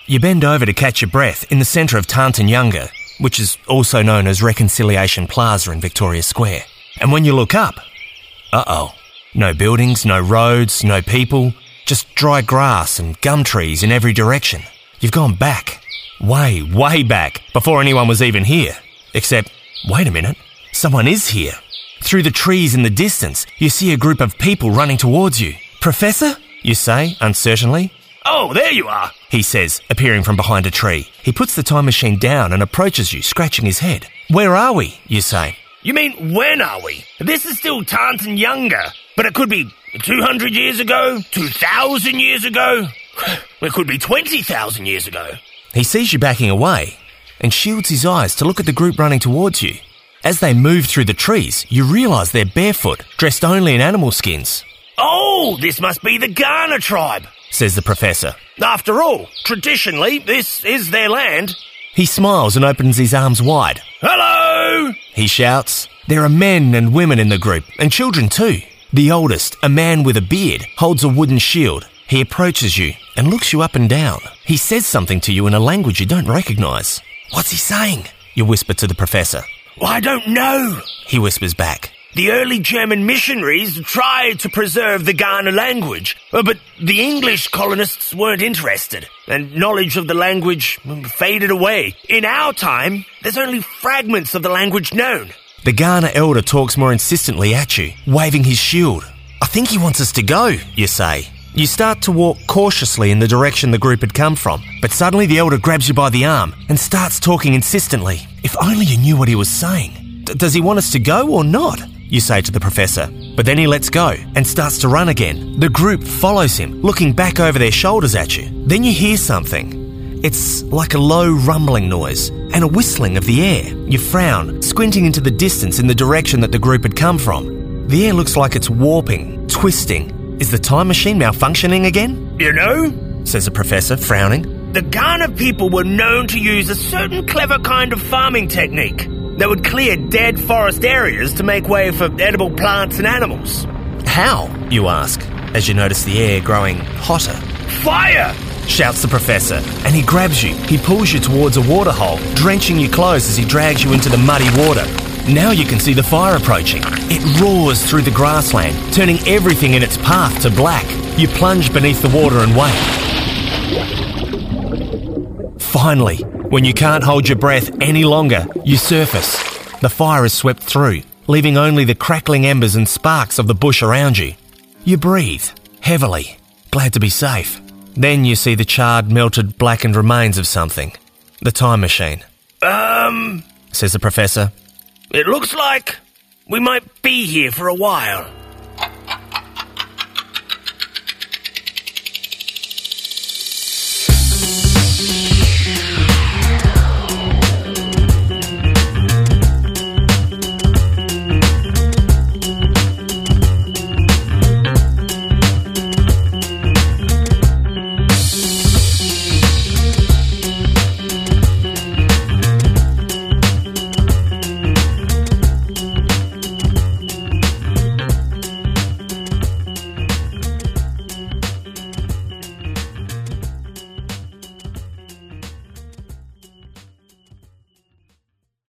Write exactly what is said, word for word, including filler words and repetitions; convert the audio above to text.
You bend over to catch your breath in the centre of Tantanyanga, which is also known as Reconciliation Plaza in Victoria Square. And when you look up, uh-oh, no buildings, no roads, no people, just dry grass and gum trees in every direction. You've gone back, way, way back, before anyone was even here. Except, wait a minute, someone is here. Through the trees in the distance, you see a group of people running towards you. Professor? You say, uncertainly. Oh, there you are, he says, appearing from behind a tree. He puts the time machine down and approaches you, scratching his head. Where are we? You say. You mean, when are we? This is still Tantanyanga, but it could be two hundred years ago, two thousand years ago. It could be twenty thousand years ago. He sees you backing away and shields his eyes to look at the group running towards you. As they move through the trees, you realise they're barefoot, dressed only in animal skins. Oh, this must be the Ghana tribe, says the professor. After all, traditionally, this is their land. He smiles and opens his arms wide. Hello! He shouts. There are men and women in the group, and children too. The oldest, a man with a beard, holds a wooden shield. He approaches you and looks you up and down. He says something to you in a language you don't recognise. What's he saying? You whisper to the professor. Well, I don't know, he whispers back. The early German missionaries tried to preserve the Ghana language, but the English colonists weren't interested, and knowledge of the language faded away. In our time, there's only fragments of the language known. The Ghana elder talks more insistently at you, waving his shield. I think he wants us to go, you say. You start to walk cautiously in the direction the group had come from, but suddenly the elder grabs you by the arm and starts talking insistently. If only you knew what he was saying. D- does he want us to go or not? You say to the professor. But then he lets go and starts to run again. The group follows him, looking back over their shoulders at you. Then you hear something. It's like a low rumbling noise and a whistling of the air. You frown, squinting into the distance in the direction that the group had come from. The air looks like it's warping, twisting. Is the time machine malfunctioning again? You know, says the professor, frowning. The Ghana people were known to use a certain clever kind of farming technique that would clear dead forest areas to make way for edible plants and animals. How? You ask, as you notice the air growing hotter. Fire! Shouts the professor, and he grabs you. He pulls you towards a waterhole, drenching your clothes as he drags you into the muddy water. Now you can see the fire approaching. It roars through the grassland, turning everything in its path to black. You plunge beneath the water and wait. Finally, when you can't hold your breath any longer, you surface. The fire is swept through, leaving only the crackling embers and sparks of the bush around you. You breathe, heavily, glad to be safe. Then you see the charred, melted, blackened remains of something. The time machine. Um, says the professor. It looks like we might be here for a while.